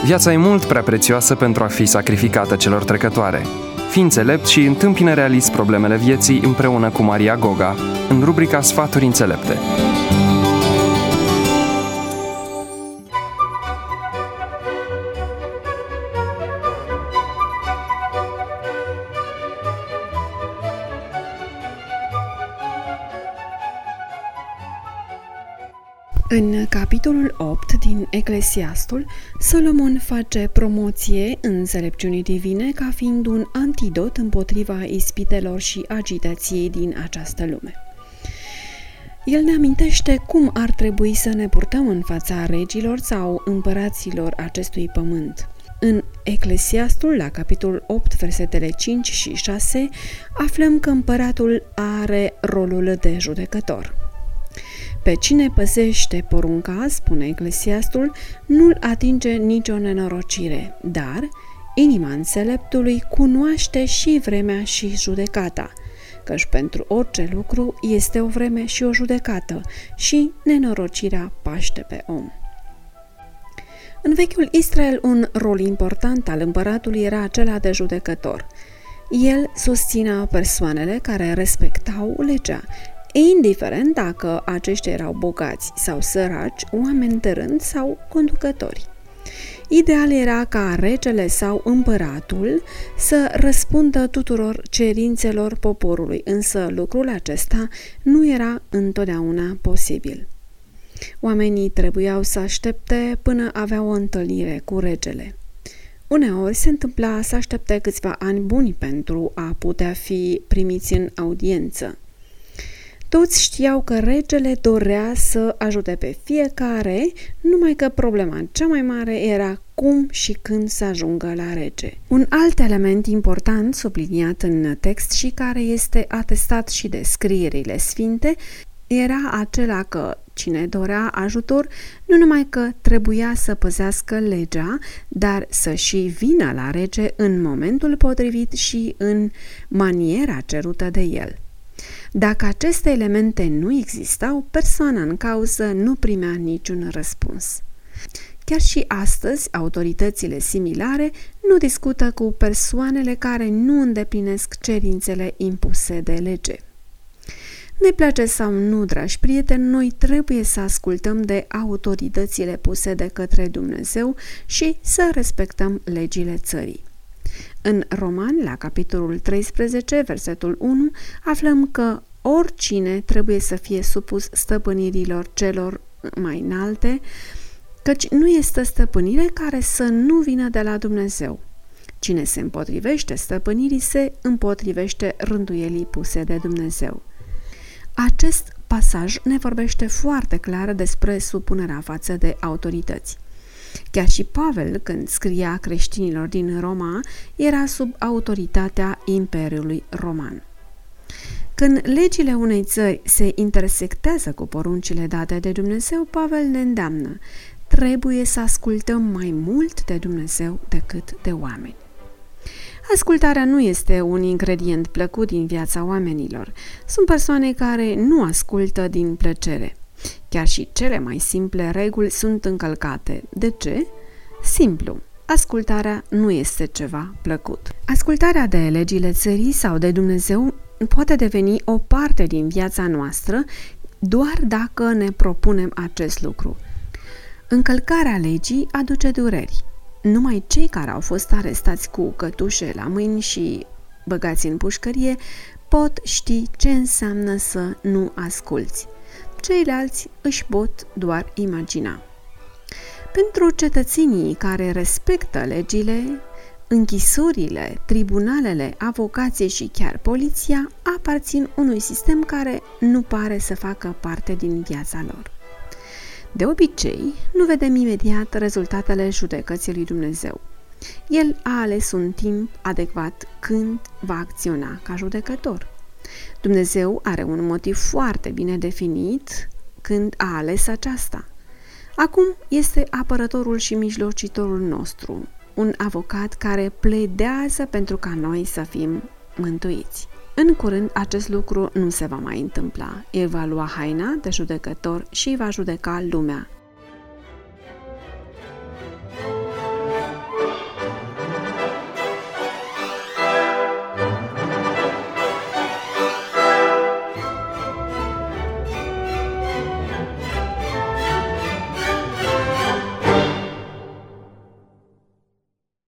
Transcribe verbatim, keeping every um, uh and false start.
Viața e mult prea prețioasă pentru a fi sacrificată celor trecătoare. Fii înțelept și întâmpină realist problemele vieții împreună cu Maria Goga, în rubrica Sfaturi înțelepte. În capitolul opt din Eclesiastul, Solomon face promoție înțelepciunii divine ca fiind un antidot împotriva ispitelor și agitației din această lume. El ne amintește cum ar trebui să ne purtăm în fața regilor sau împăraților acestui pământ. În Eclesiastul, la capitolul opt, versetele cinci și șase, aflăm că împăratul are rolul de judecător. Pe cine păzește porunca, spune Eclesiastul, nu-l atinge nicio nenorocire, dar inima înțeleptului cunoaște și vremea și judecata, căci pentru orice lucru este o vreme și o judecată și nenorocirea paște pe om. În vechiul Israel, un rol important al împăratului era acela de judecător. El susținea persoanele care respectau legea, indiferent dacă aceștia erau bogați sau săraci, oameni de rând sau conducători. Ideal era ca regele sau împăratul să răspundă tuturor cerințelor poporului, însă lucrul acesta nu era întotdeauna posibil. Oamenii trebuiau să aștepte până aveau o întâlnire cu regele. Uneori se întâmpla să aștepte câțiva ani buni pentru a putea fi primiți în audiență. Toți știau că regele dorea să ajute pe fiecare, numai că problema cea mai mare era cum și când să ajungă la rege. Un alt element important subliniat în text și care este atestat și de scrierile sfinte era acela că cine dorea ajutor nu numai că trebuia să păzească legea, dar să și vină la rege în momentul potrivit și în maniera cerută de el. Dacă aceste elemente nu existau, persoana în cauză nu primea niciun răspuns. Chiar și astăzi, autoritățile similare nu discută cu persoanele care nu îndeplinesc cerințele impuse de lege. Ne place sau nu, dragi prieteni, noi trebuie să ascultăm de autoritățile puse de către Dumnezeu și să respectăm legile țării. În Romani, la capitolul treisprezece, versetul unu, aflăm că oricine trebuie să fie supus stăpânirilor celor mai înalte, căci nu este stăpânire care să nu vină de la Dumnezeu. Cine se împotrivește stăpânirii se împotrivește rânduielii puse de Dumnezeu. Acest pasaj ne vorbește foarte clar despre supunerea față de autorități. Chiar și Pavel, când scria creștinilor din Roma, era sub autoritatea Imperiului Roman. Când legile unei țări se intersectează cu poruncile date de Dumnezeu, Pavel ne îndeamnă: trebuie să ascultăm mai mult de Dumnezeu decât de oameni. Ascultarea nu este un ingredient plăcut din viața oamenilor. Sunt persoane care nu ascultă din plăcere. Chiar și cele mai simple reguli sunt încălcate. De ce? Simplu. Ascultarea nu este ceva plăcut. Ascultarea de legile țării sau de Dumnezeu poate deveni o parte din viața noastră doar dacă ne propunem acest lucru. Încălcarea legii aduce dureri. Numai cei care au fost arestați cu cătușe la mâini și băgați în pușcărie pot ști ce înseamnă să nu asculți. Ceilalți își pot doar imagina. Pentru cetățenii care respectă legile, închisurile, tribunalele, avocații și chiar poliția aparțin unui sistem care nu pare să facă parte din viața lor. De obicei, nu vedem imediat rezultatele judecății lui Dumnezeu. El a ales un timp adecvat când va acționa ca judecător. Dumnezeu are un motiv foarte bine definit când a ales aceasta. Acum este apărătorul și mijlocitorul nostru, un avocat care pledează pentru ca noi să fim mântuiți. În curând, acest lucru nu se va mai întâmpla. El va lua haina de judecător și va judeca lumea.